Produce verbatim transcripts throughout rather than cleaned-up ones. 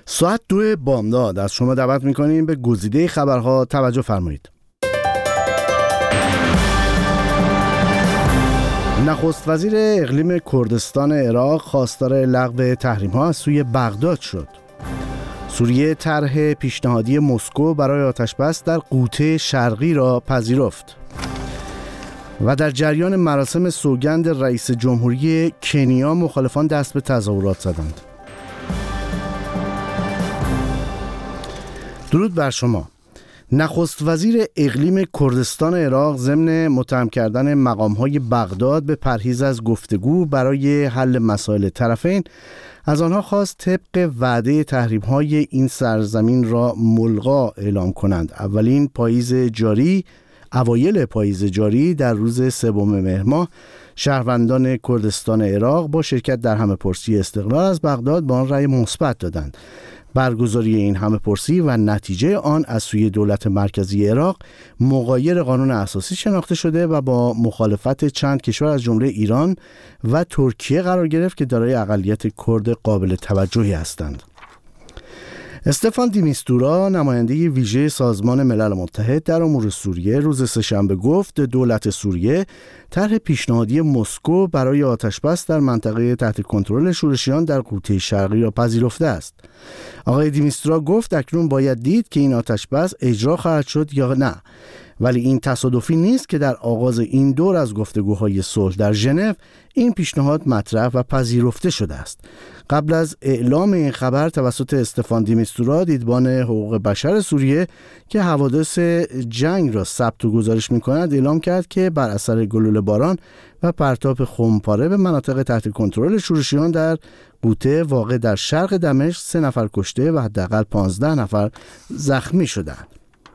ساعت دو بامداد از شما دعوت میکنیم به گزیده خبرها توجه فرمایید. نخست وزیر اقلیم کردستان عراق خواستار لغو تحریم‌ها از سوی بغداد شد. سوریه طرح پیشنهادی مسکو برای آتش‌بس در غوطه شرقی را پذیرفت. و در جریان مراسم سوگند رئیس جمهوری کنیا مخالفان دست به تظاهرات زدند. درود بر شما. نخست وزیر اقلیم کردستان عراق ضمن متهم کردن مقام‌های بغداد به پرهیز از گفتگو برای حل مسائل طرفین از آنها خواست طبق وعده تحریم‌های این سرزمین را ملغا اعلام کنند. اولین پاییز جاری اوایل پاییز جاری در روز سوم مهر ماه شهروندان کردستان عراق با شرکت در همه‌پرسی استقلال از بغداد با آن رأی مثبت دادند. برگزاری این همه‌پرسی و نتیجه آن از سوی دولت مرکزی عراق مغایر قانون اساسی شناخته شده و با مخالفت چند کشور از جمله ایران و ترکیه قرار گرفت که دارای اقلیت کرد قابل توجهی هستند. استفان دی میستورا نماینده ویژه سازمان ملل متحد در امور سوریه روز سه‌شنبه گفت دولت سوریه طرح پیشنهادی مسکو برای آتش‌بس در منطقه تحت کنترل شورشیان در غوطه شرقی را پذیرفته است. آقای دی میستورا گفت اکنون باید دید که این آتش‌بس اجرا خواهد شد یا نه، ولی این تصادفی نیست که در آغاز این دور از گفتگوهای صلح در ژنو این پیشنهاد مطرح و پذیرفته شده است. قبل از اعلام این خبر توسط استفان دی میستورا دیدبان حقوق بشر سوریه که حوادث جنگ را ثبت و گزارش می‌کند اعلام کرد که بر اثر گلوله باران و پرتاب خمپاره به مناطق تحت کنترل شورشیان در غوطه واقع در شرق دمشق سه نفر کشته و حداقل پانزده نفر زخمی شدند.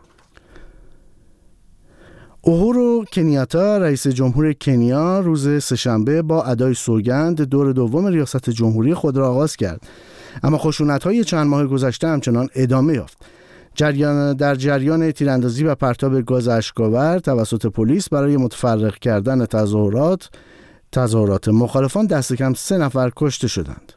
اوهورو کنیاتا رئیس جمهور کنیا روز سه‌شنبه با ادای سوگند دور دوم ریاست جمهوری خود را آغاز کرد، اما خشونت‌های چند ماه گذشته همچنان ادامه یافت. جریان در جریان تیراندازی و پرتاب گاز اشک‌آور توسط پلیس برای متفرق کردن تظاهرات تظاهرات مخالفان دست کم سه نفر کشته شدند.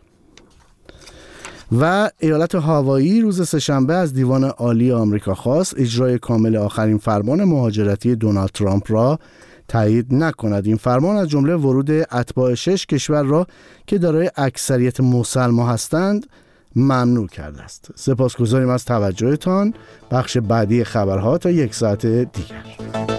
و ایالت هاوایی روز سه‌شنبه از دیوان عالی آمریکا خواست اجرای کامل آخرین فرمان مهاجرتی دونالد ترامپ را تایید نکند. این فرمان از جمله ورود اتباع شش کشور را که دارای اکثریت مسلمان هستند ممنوع کرده است. سپاسگزاریم از توجهتان. بخش بعدی خبرها تا یک ساعت دیگر.